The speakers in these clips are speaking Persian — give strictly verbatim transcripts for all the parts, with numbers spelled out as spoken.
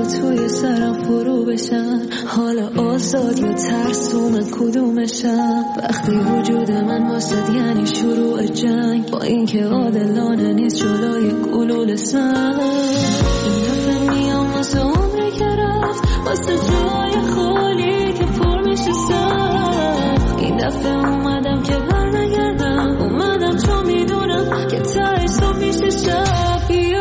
توی سرم فرو بشن، حالا آزاد یا ترسو من کدومشم؟ وقتی وجود من واسد یعنی شروع جنگ، با اینکه عادلانه نیست جلوی گلوله سنگ. این دفعه میام واسه عمری که رفت، واسه جای خالی که پر میشه سر. این دفعه اومدم که بر نگردم، اومدم چون میدونم که تای صبح میشه شب.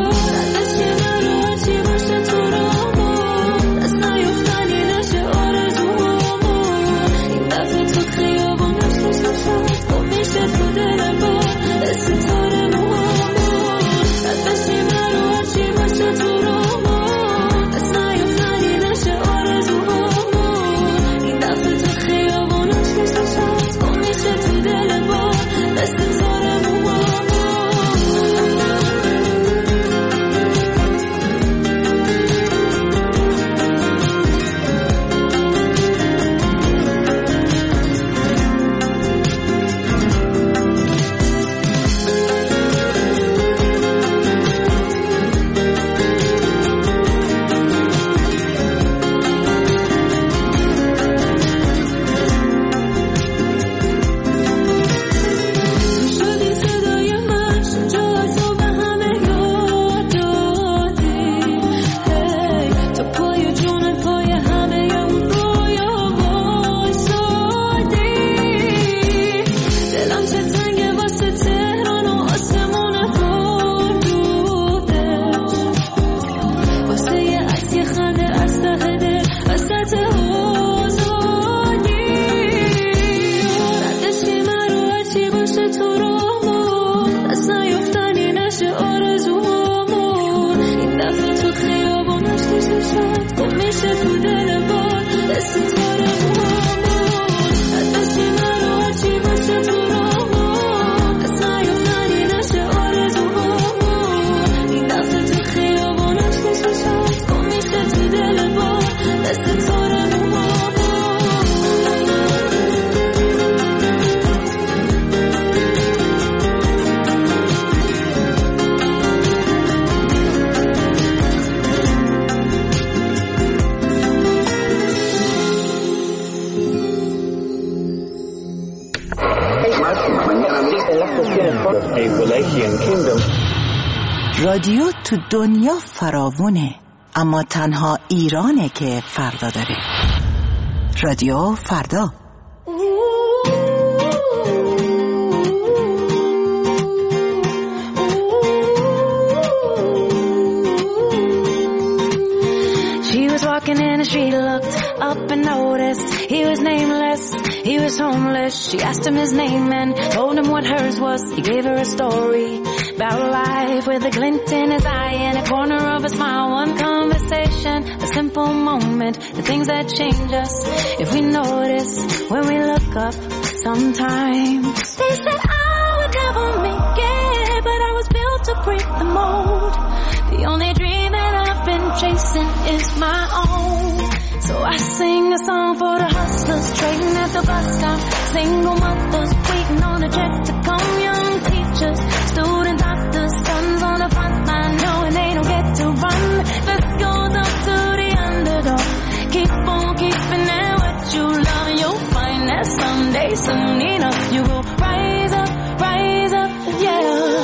رادیو تو دنیا فراوونه، اما تنها ایرانه که فردا داره. رادیو فردا. She was walking in the street, looked up and noticed he was nameless, he was homeless. She asked him his name and told him what hers was. He gave her a story about life with a glint in his eye and a corner of a smile. One conversation, a simple moment, the things that change us if we notice when we look up sometimes. They said I would never make it, but I was built to break the mold. The only dream that I've been chasing is my own. So I sing a song for the hustlers trading at the bus stop, single mothers waiting on a check to come, young teachers, student doctors, sons on the front line knowing they don't get to run. This goes up to the underdog. Keep on keeping at what you love, you'll find that someday, soon enough, you will rise up, rise up, yeah.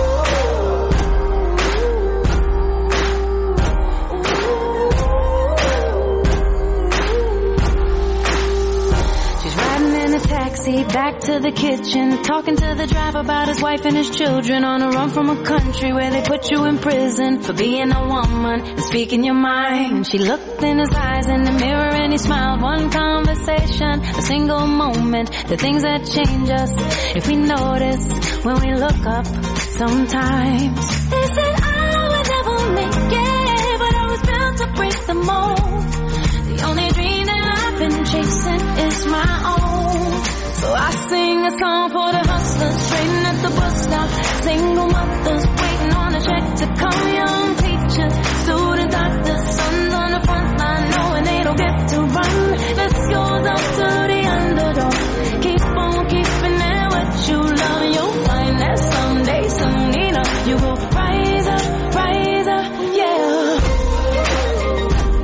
Taxi back to the kitchen, talking to the driver about his wife and his children, on a run from a country where they put you in prison for being a woman and speaking your mind. She looked in his eyes in the mirror and he smiled. One conversation, a single moment, the things that change us if we notice when we look up sometimes. They said I would never make it, but I was built to break the mold. The only dream that I've been chasing is my own. So I sing a song for the hustlers trading at the bus stop, single mothers waiting on a check to come, young teachers, student doctors, sons on the front line knowing they don't get to run. This goes up to the underdog. Keep on keeping at what you love, you'll find that someday, soon enough, you will rise up, rise up, yeah.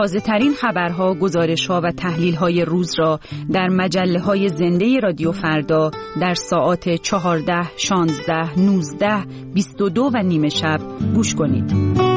تازه ترین خبرها، گزارش‌ها و تحلیل‌های روز را در مجله‌های زنده رادیو فردا در ساعات چهارده، شانزده، نوزده، بیست و دو و نیمه شب گوش کنید.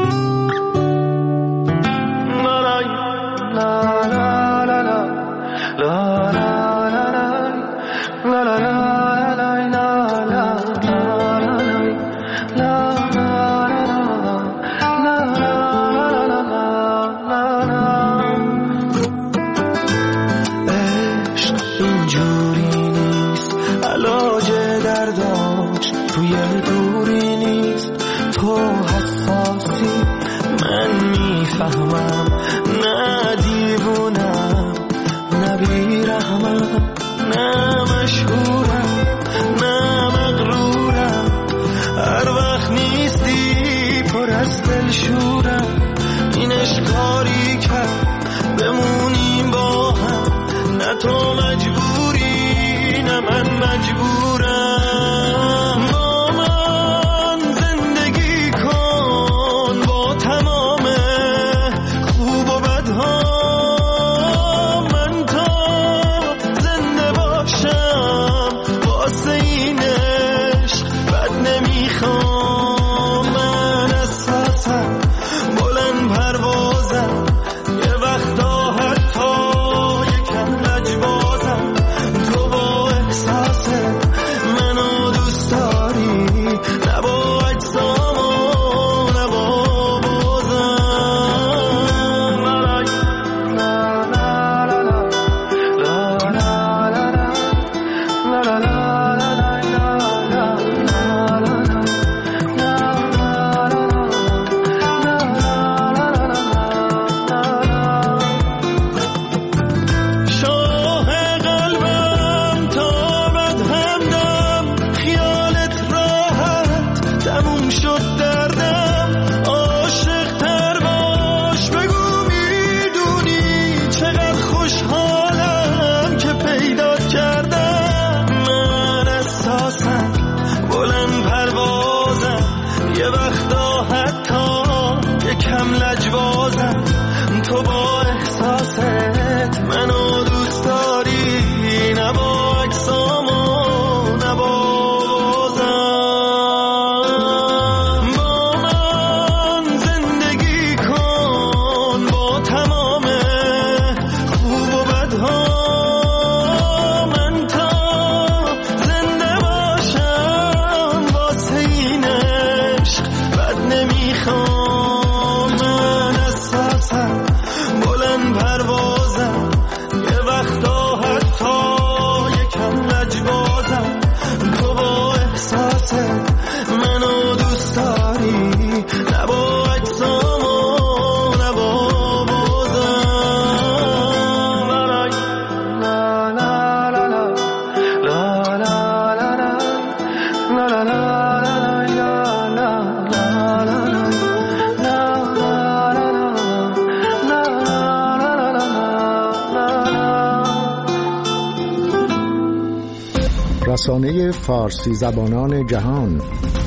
رسانه فارسی زبانان جهان،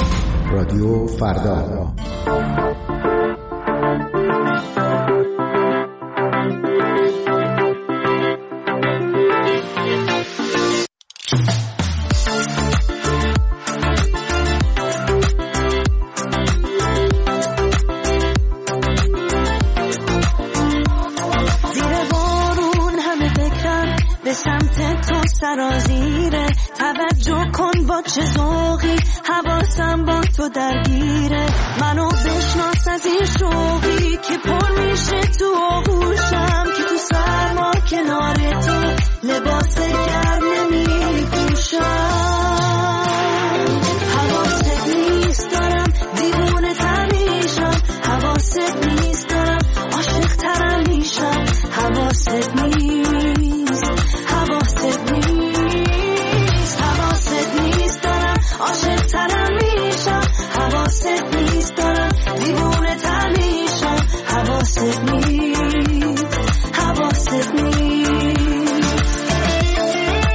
رادیو فردا. سرازیره توجه کن با چه ذوقی حواسم با تو درگیره منو بشناس از این شوقی که پر میشه تو آغوشم که تو سرما کنار تو لباس گرم نمیپوشم حواست نیست دارم دیوونه تر میشم حواست نیست دارم عاشق ترم میشم حواست نیست حواست نیست حواست نیست دارم عاشق ترم میشم حواست نیست دارم دیوونه تر میشم حواست نیست حواست نیست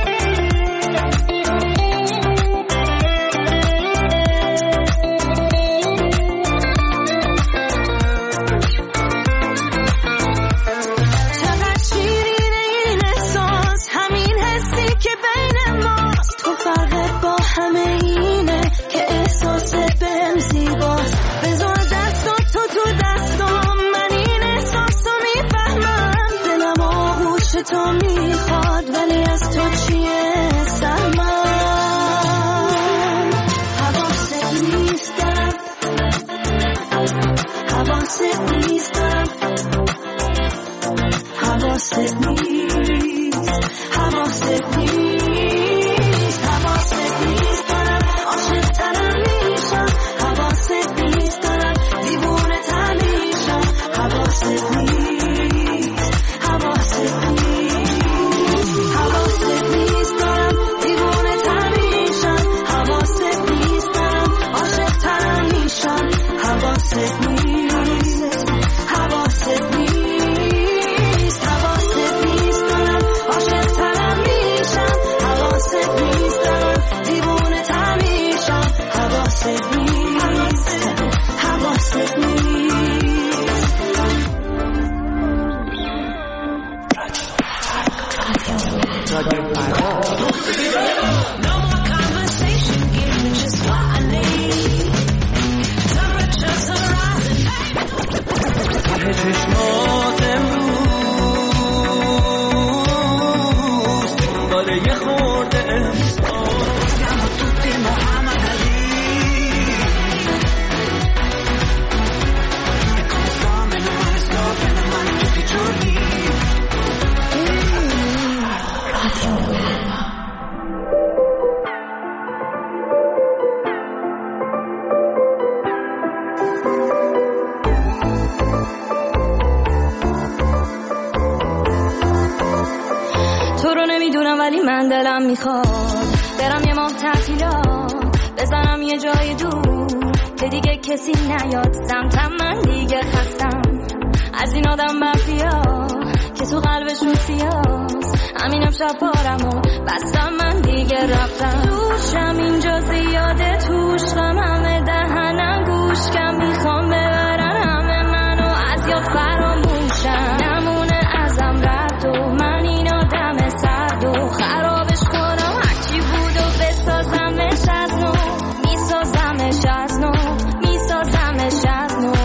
نمیدونم ولی من دلم میخواد برم یه ماه تعطیلات بزنم یه جای دور که دیگه کسی نیاد سمتم. من دیگه خستم از این آدم مافیا که تو قلبشون سیاست. همینم شب بارم و بستم من دیگه رفتم. دوشم اینجا زیاده توش غم همه دهنم گوش کم میخوام ببرن همه منو از یاد فراموشم. نمونه ازم رد و من این آدم سرد و خرابش کنم هرچی بود و بسازمش از نو. میسازمش از نو میسازمش از نو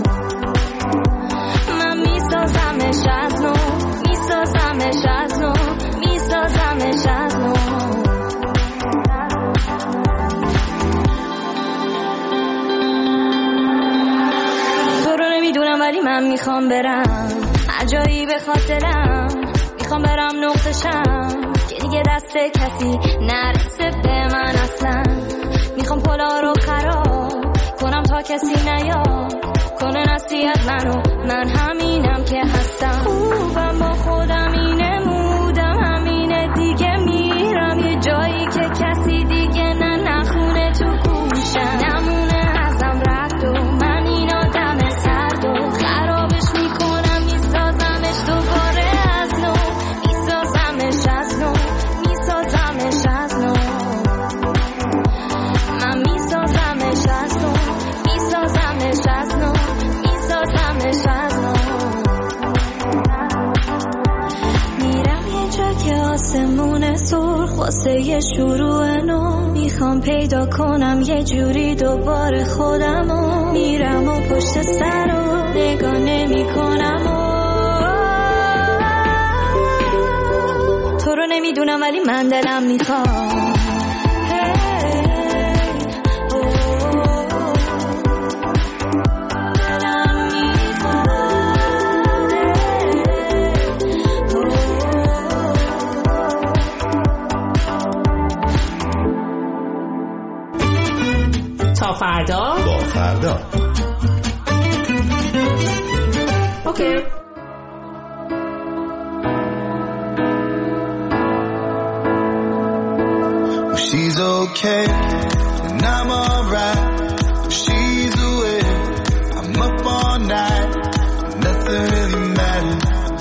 من میسازمش از نو میسازمش از نو میسازمش از نو. تو رو نمیدونم ولی من میخوام برم هر جایی به خاطرم. میخوام برم نقطشم که دیگه دست کسی نرسه به من اصلا. میخوام پلا رو خراب کنم تا کسی نیاد کنه نصیحت منو. من همینم که هستم خوبم با خودم اینه مودم همینه دیگه. میرم یه جایی که کسی دیگه نه نخونه تو گوشم. نمونه ازم رفت و من این آدم سرد و خرابش میکنم میسازمش دوباره از نو میسازمش از نو میسازمش از نو من میسازمش از نو میسازمش از نو میسازمش از نو. میرم یه جا که آسمون سرخ واسه یه شروع نو. میخوام پیدا کنم یه جوری دوباره خودمو. میرم و پشت سر رو نگاه نمی کنم تو رو نمیدونم ولی من دلم میخوام تا فردا با فردا. اوکی. She's okay and I'm alright. She's away, I'm up all night. Nothing really matters.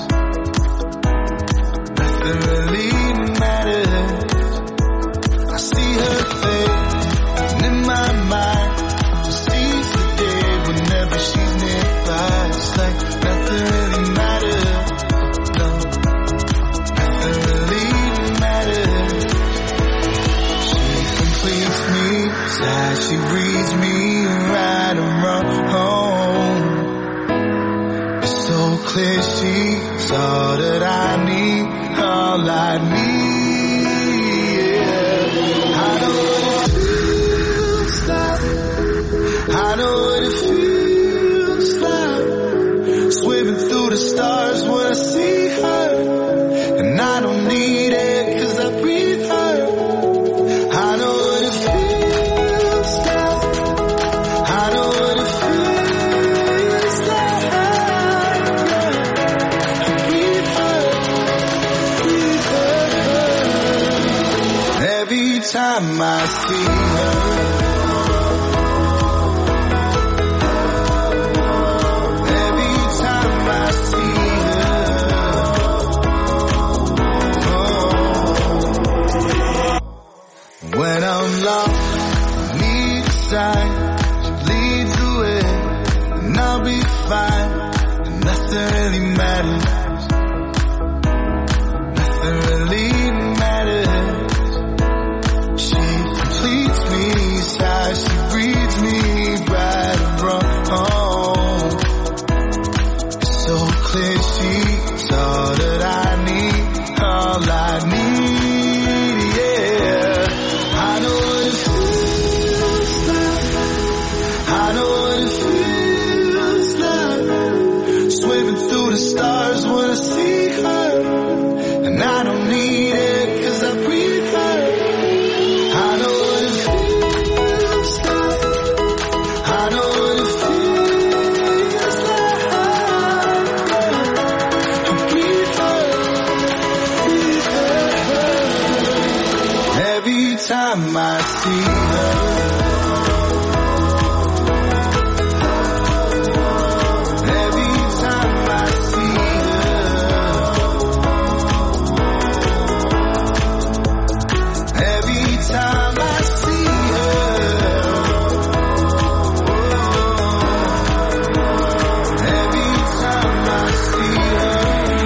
Nothing really matters. I see her face and in my mind she sees the day whenever she's nearby. It's like nothing really matters. No, nothing really matters. She completes me, sighs, she reads me right around home. It's so clear she's all that I need, all I need. Yeah. I know what it feels like. I know what it feels like. Swimming through the stars when I see her, and I don't need it 'cause I breathe her. I know what it feels like. I know what it feels like. I breathe her, breathe her. Every time I see her, every time I see her, oh. When I'm lost, need a sign, she leads the way, and I'll be fine, and nothing really matters, nothing really matters. She completes me, sighs, she breathes me right around home. It's so clear she's all that I need, all I need, yeah. I know what it feels like. I know what it feels like. Swimming through the stars see her. Every time I see her. Every time I see her. Every time I see her.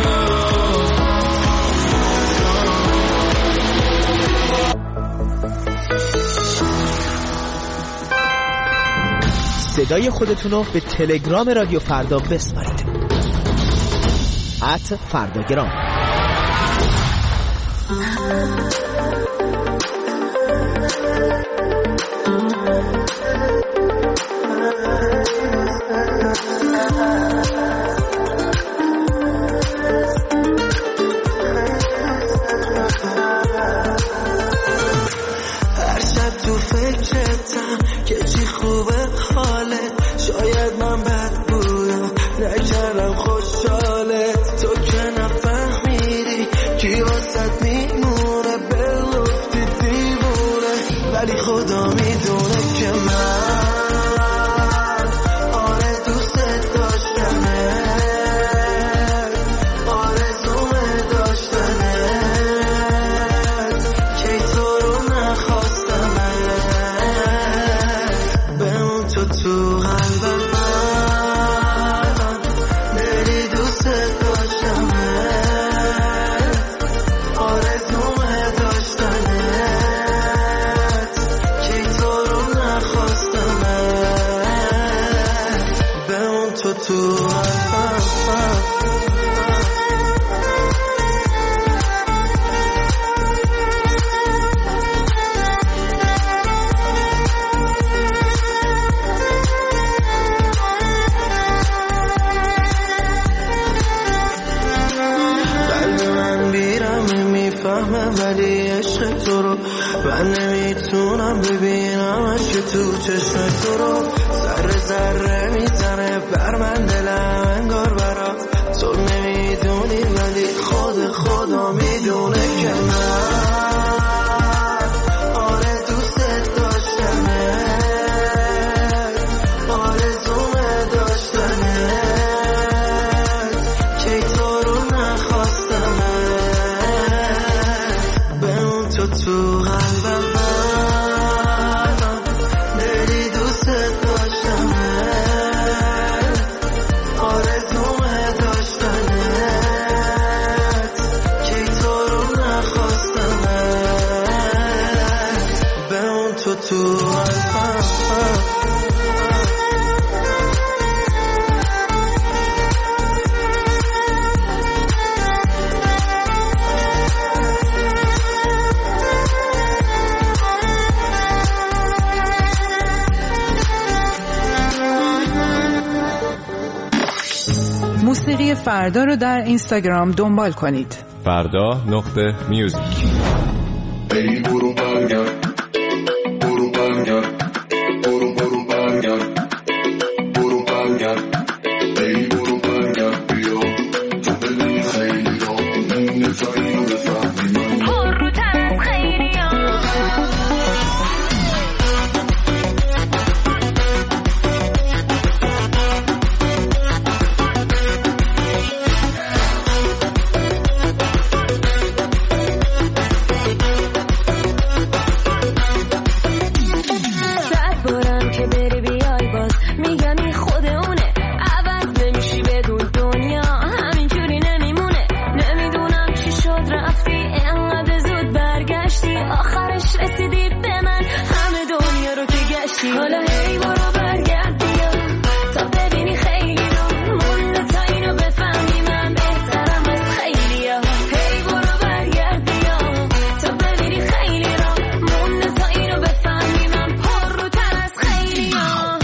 صدای خودتون رو به تلگرام رادیو فردا بسپارید. ات فرداگرام. هر شب تو فکرتم که چی خوبه حالت، شاید من بد بودم نکردم خوشحالت، تو که نفهمیدی کی واسط میمونه، بلوفتی دیوونه، ولی خدا میدونه که من آره دوست داشتمه، آرزومه داشتنت، کی تو رو نخواستمه، بمون تو تو قلبم من، دلی دوست داشتمه، آرزومه داشتنت، کی تو رو نخواستمه، بمون تو تو قلبم. قلب من بیرم میفهمه ولی عشق تو رو من نمیتونم ببینمش که تو چشم تو رو، ذره ذره میزنه بر من دلم انگار برات، تو نمیدونی ولی خود خدا میدونه که من آره دوست داشتمه، آرزومه داشتنت، کی تو رو نخواستمه، بمون تو تو قلبم من، دلی دوست داشتمه، آرزومه داشتنت، کی تو رو نخواستمه، بمون تو تو قلبم. موسیقی فردا رو در اینستاگرام دنبال کنید. فردا نقطه میوزیک. ای برو برگرد، برو برگرد، برو برو برگرد، برو برگرد، ای برو برگرد بیا، تو بدونی خیلی را نمونه تا اینو بفهمی من پر رو تن خیلی ها. حالا هی برو برگرد بیا تا ببینی خیلی رو مونده تا اینو بفهمی من بهترم از خیلی ها. هی برو برگرد بیا تا ببینی خیلی رو مونده تا اینو بفهمی من پر رو تر از خیلی ها.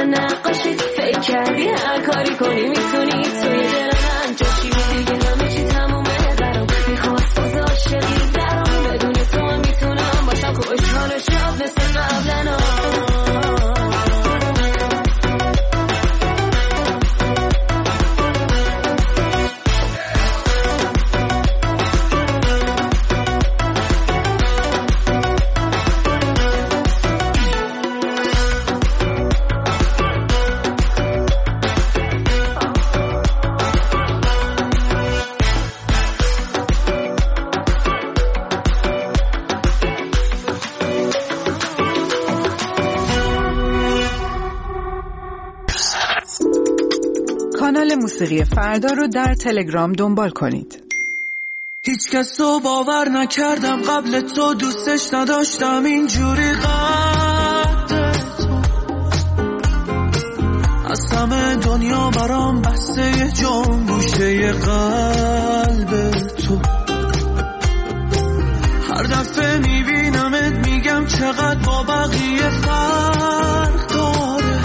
نقاشی فکر کردی هر کاری کنی میتونی توی دل من جاشی دیگه همه چی تمومه برام میخواست باز عاشقی درام بدون تو هم میتونم باشم خوشحال شب مثل قبلنا کانال موسیقی فردا رو در تلگرام دنبال کنید. هیچ کس رو باور نکردم قبل تو دوستش نداشتم اینجوری قد تو از همه دنیا برام بسته یه جام گوشه قلب تو هر دفعه میبینمت میگم چقدر با بقیه فرق داره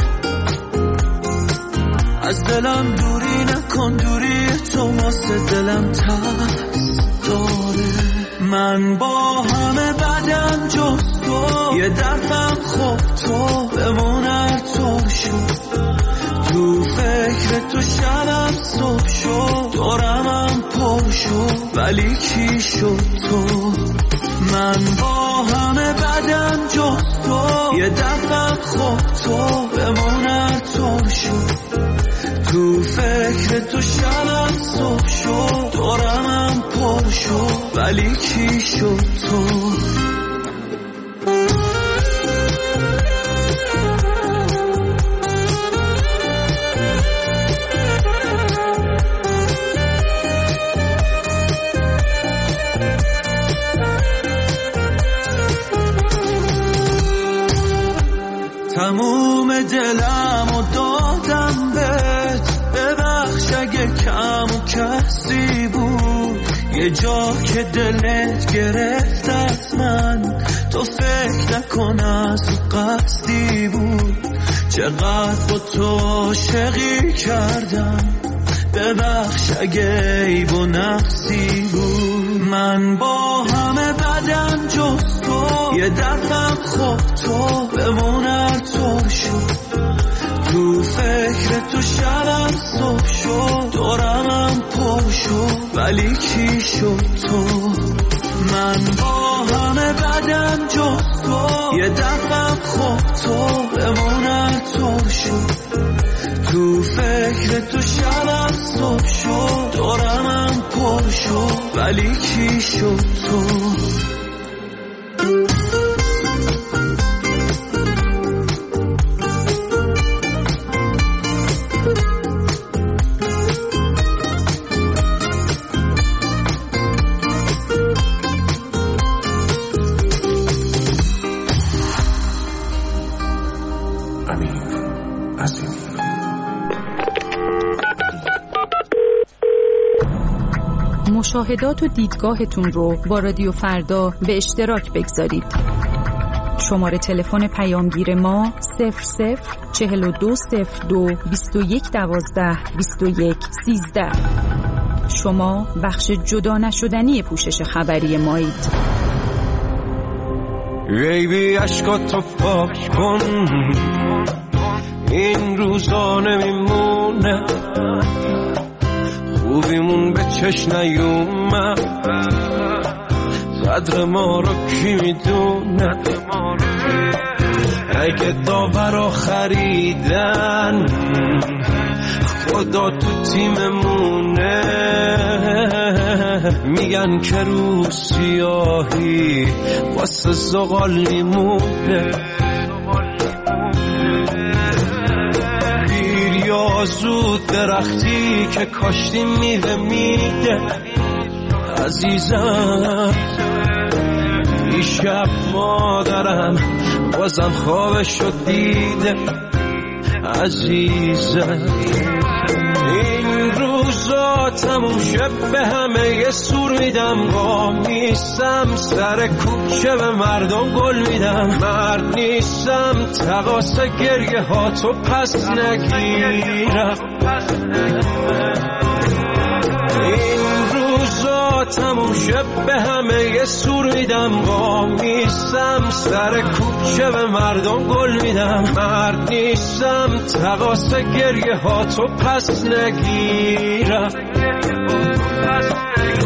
از دلم دوری نکن دوری تو واسه دلم ترس داره من با همه بدم جز تو یه دفعم خوب تو بمون هر طور شد تو فکر تو شبم صبح شد دورمم پر شد ولی کی شد تو من با همه بدم جز تو یه دفعم خوب تو بمون هر طور شد تو فکر تو شبم صبح شد دورمم پر شد ولی کی شد تو تموم دلم و دادم بهت ببخش اگه کم و کسی بود یه جا که دلت گرفت از من تو فکر نکن از قصدی بود چقدر با تو عاشقی کردم ببخش اگه عیب و نقصی بود من با همه بدم جز تو یه دفعم خوب تو بمون هر طور شد تو فکر تو شبم صبح شد دورمم پر شد ولی کی شد تو من با همه بدم جز تو یه دفعم خوب تو بمون هر طور شد تو فکر تو شبم صبح شد دورمم پر شد ولی کی شد تو مشاهدات و دیدگاهتون رو با رادیو فردا به اشتراک بگذارید. شماره تلفن پیامگیر ما صفر صفر چهل و دو صفر دو بیست و یک دوازده بیست و یک سیزده. شما بخش جدا نشدنی پوشش خبری مایید. بیبی عشقاتو پاک کن این روزا نمیمونه خوبیمون به چش نیومد قدر ما رو کی میدونه اگه داورا خریدن خدا تو تیممونه میگن که رو سیاهی واسه زغال میمونه دیر یا زود درختی که کاشتی میوه میده عزیزم دیشب مادرم بازم خوابشو دیده عزیزم این روزا روزا تموم شب به همه یه سور میدم، قام نیستم سر کوچه به مردم گل میدم، مرد نیستم تقاس گریه ها تو پس نگیرم. این روزا تموم شب به همه یه سور میدم، قام نیستم سر کوچه به مردم گل میدم، مرد نیستم تقاس گریه ها تو پس نگیرم.